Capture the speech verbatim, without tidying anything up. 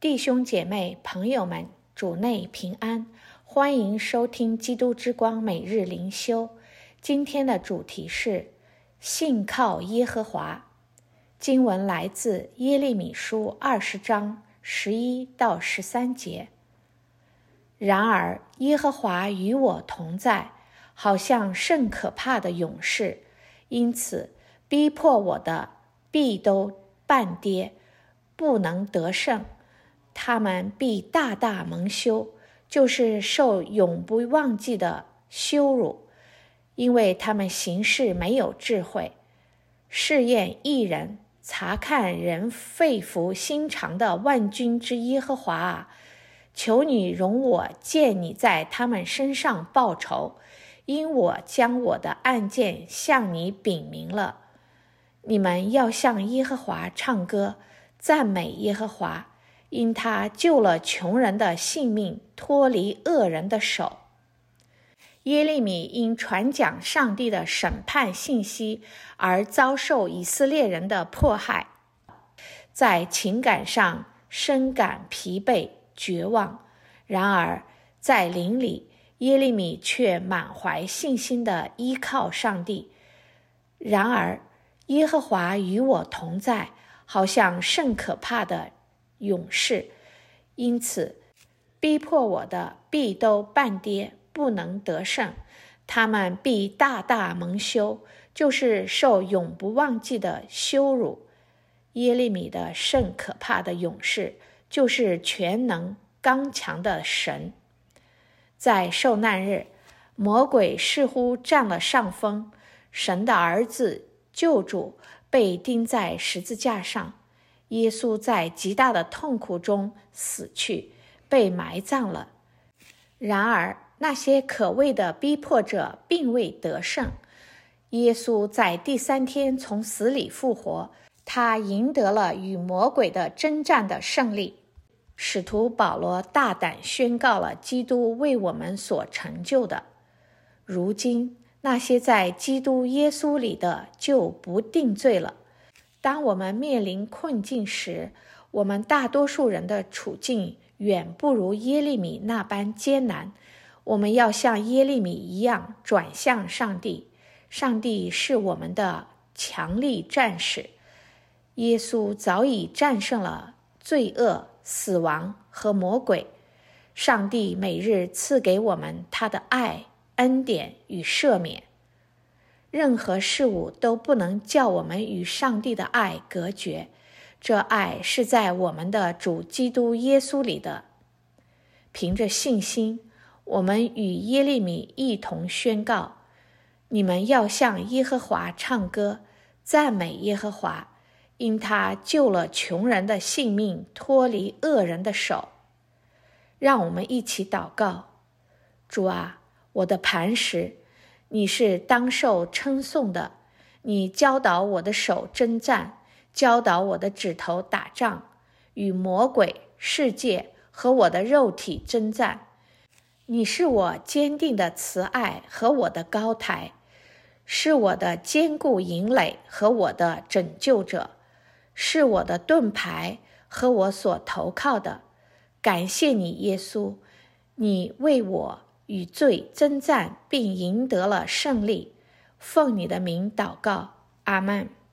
弟兄姐妹朋友们，主内平安，欢迎收听基督之光每日灵修。今天的主题是信靠耶和华。经文来自耶利米书二十章十一到十三节。然而耶和华与我同在，好像甚可怕的勇士，因此逼迫我的必都半跌，不能得胜。他们必大大蒙羞，就是受永不忘记的羞辱，因为他们行事没有智慧。试验义人，查看人肺腑心肠的万军之耶和华啊，求你容我见你在他们身上报仇，因我将我的案件向你禀明了。你们要向耶和华唱歌，赞美耶和华，因他救了穷人的性命，脱离恶人的手。耶利米因传讲上帝的审判信息而遭受以色列人的迫害，在情感上深感疲惫绝望，然而在灵里，耶利米却满怀信心地依靠上帝。然而耶和华与我同在，好像甚可怕的勇士，因此逼迫我的必都半跌，不能得胜。他们必大大蒙羞，就是受永不忘记的羞辱。耶利米的甚可怕的勇士，就是全能刚强的神。在受难日，魔鬼似乎占了上风，神的儿子救主被钉在十字架上，耶稣在极大的痛苦中死去，被埋葬了。然而那些可畏的逼迫者并未得胜，耶稣在第三天从死里复活，他赢得了与魔鬼的征战的胜利。使徒保罗大胆宣告了基督为我们所成就的。如今那些在基督耶稣里的就不定罪了。当我们面临困境时，我们大多数人的处境远不如耶利米那般艰难。我们要像耶利米一样转向上帝，上帝是我们的强力战士。耶稣早已战胜了罪恶、死亡和魔鬼。上帝每日赐给我们他的爱、恩典与赦免。任何事物都不能叫我们与上帝的爱隔绝，这爱是在我们的主基督耶稣里的。凭着信心，我们与耶利米一同宣告：你们要向耶和华唱歌，赞美耶和华，因他救了穷人的性命，脱离恶人的手。让我们一起祷告。主啊，我的磐石，你是当受称颂的，你教导我的手征战，教导我的指头打仗，与魔鬼、世界和我的肉体征战。你是我坚定的慈爱和我的高台，是我的坚固营垒和我的拯救者，是我的盾牌和我所投靠的。感谢你，耶稣，你为我与罪征战，并赢得了胜利。奉你的名祷告，阿们。